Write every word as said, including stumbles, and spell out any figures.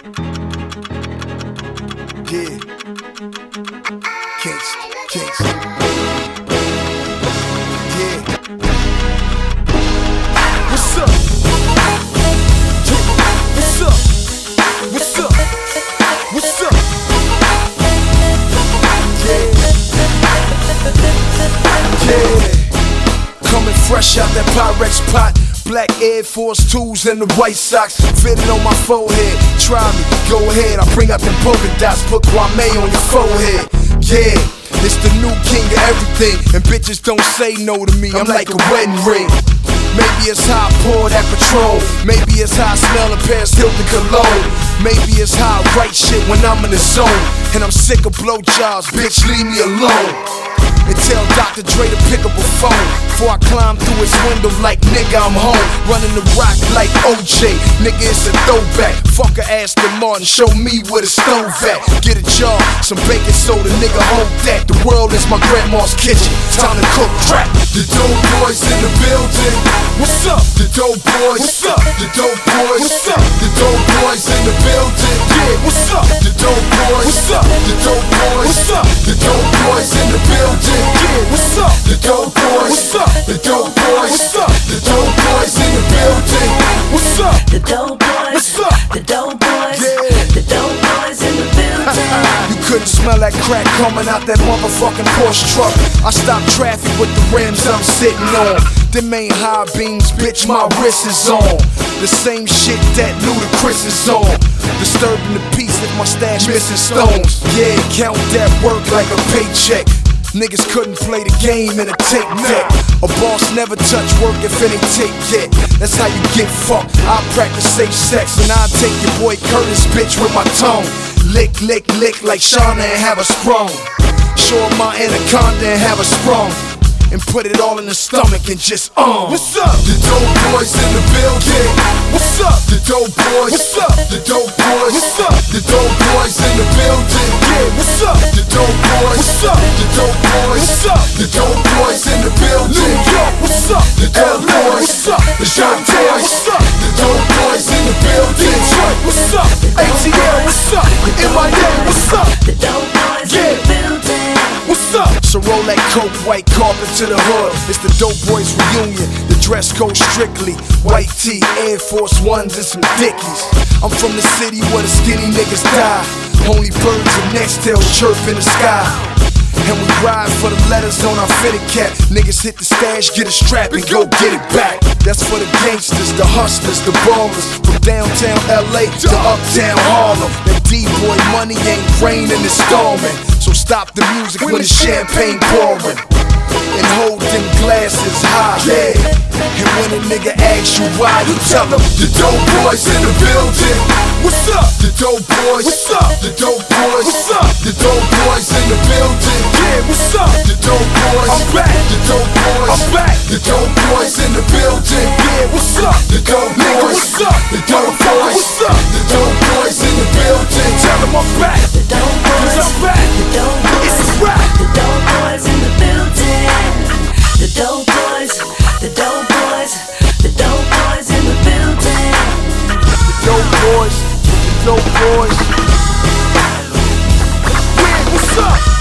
Yeah. Kings, Kings. Yeah. What's up? Yeah. What's up? What's up? What's up? Yeah. Yeah. Coming fresh out that Pyrex pot. Black Air Force twos and the white socks fitted on my forehead. Try me, go ahead. I bring out them polka dots, put Kwame on your forehead. Yeah, it's the new king of everything, and bitches don't say no to me. I'm like a wedding ring. Maybe it's how I pour that Patrol. Maybe it's how I smell a Paris Hilton cologne. Maybe it's how I write shit when I'm in the zone. And I'm sick of blowjobs, bitch, leave me alone. And tell Doctor Dre to pick up a phone before I climb through his window like nigga I'm home. Running the rock like O J, nigga it's a throwback. Fuck a Aston Martin, show me where the stove at. Get a jar, some baking soda, nigga hold that. The world is my grandma's kitchen, time to cook crack. The dope boys in the building. What's up? The dope boys. What's up? The dope boys. What's up? The dope boys in the building. Yeah, what's up? The dope boys. What's up? The dope boys. What's up? The dope boys in the building. Yeah, what's up? The dope boys. What's up? The dope boys. What's up? The dope boys in the building. What's up? The dope boys. What's up? The dope boys. Yeah. The dope boys in the building. You couldn't smell that crack coming out that motherfucking Porsche truck. I stopped traffic with the rims I'm sitting on. Them ain't high beams, bitch, my wrist is on. The same shit that Ludacris is on. Disturbing the peace if my stash missing stones. Yeah, count that work like a paycheck. Niggas couldn't play the game in a tape deck. A boss never touch work if it ain't tape yet. That's how you get fucked. I practice safe sex, and I take your boy Curtis, bitch, with my tongue. Lick, lick, lick like Shauna and have a sprung. Show him my anaconda and have a sprung. And put it all in the stomach and just um. What's up? The dope boys in the building. What's up? The dope boys. What's up? The dope boys. What's up? The dope boys in the building. Yeah, what's up? The dope boys. What's up? The dope boys. What's up? The dope boys in the building. New York, what's up? The dope boys. What's up? The dope boys. What's up? The dope boys in the building. Detroit, what's up? A T L, what's up? M I A, what's up? The dope boys in the building. What's up? So roll that coke, white carpet to the hood. It's the Dope Boys reunion. The dress code strictly white tee, Air Force Ones and some Dickies. I'm from the city where the skinny niggas die. Only birds and nextails chirp in the sky. And we ride for the letters on our fitted cap. Niggas hit the stash, get a strap and go get it back. That's for the gangsters, the hustlers, the ballers. From downtown L A to uptown Harlem. That D-boy money ain't raining, it's storming. So stop the music when the champagne pouring. And hold them glasses high, yeah. And when a nigga asks you why, you tell him the dope boys in the building. What's up? The dope boys. What's up? The dope boys. What's up? The dope boys in the building. Yeah, what's up? The dope boys. I'm back. The dope boys. I'm back. The dope boys in the building. Yeah, what's up? The dope boys. What's up? The dope boys. What's up? The dope boys in the building. Tell them I'm back. The dope boys. I'm back. The dope boys. It's a rap. The dope boys in the building. The dope boys. The dope boys. The dope boys in the building. The dope boys. The dope boys. Yeah, what's up?